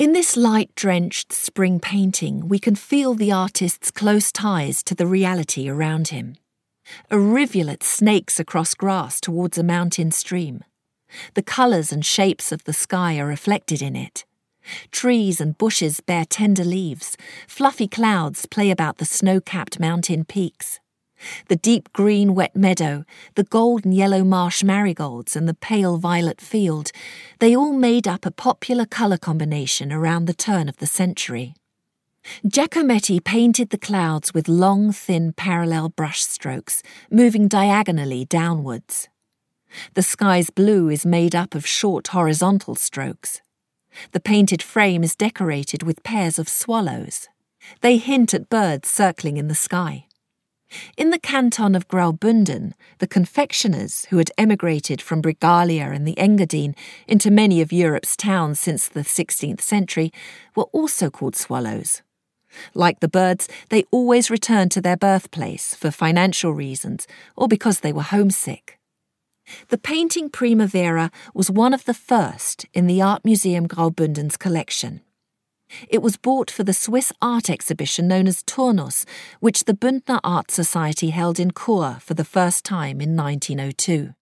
In this light-drenched spring painting, we can feel the artist's close ties to the reality around him. A rivulet snakes across grass towards a mountain stream. The colours and shapes of the sky are reflected in it. Trees and bushes bear tender leaves. Fluffy clouds play about the snow-capped mountain peaks. The deep green wet meadow, the golden yellow marsh marigolds and the pale violet field, they all made up a popular colour combination around the turn of the century. Giacometti painted the clouds with long, thin parallel brush strokes, moving diagonally downwards. The sky's blue is made up of short horizontal strokes. The painted frame is decorated with pairs of swallows. They hint at birds circling in the sky. In the canton of Graubünden, the confectioners, who had emigrated from Brigalia and the Engadine into many of Europe's towns since the 16th century, were also called swallows. Like the birds, they always returned to their birthplace for financial reasons or because they were homesick. The painting Primavera was one of the first in the Art Museum Graubünden's collection. It was bought for the Swiss art exhibition known as Turnus, which the Bündner Art Society held in Chur for the first time in 1902.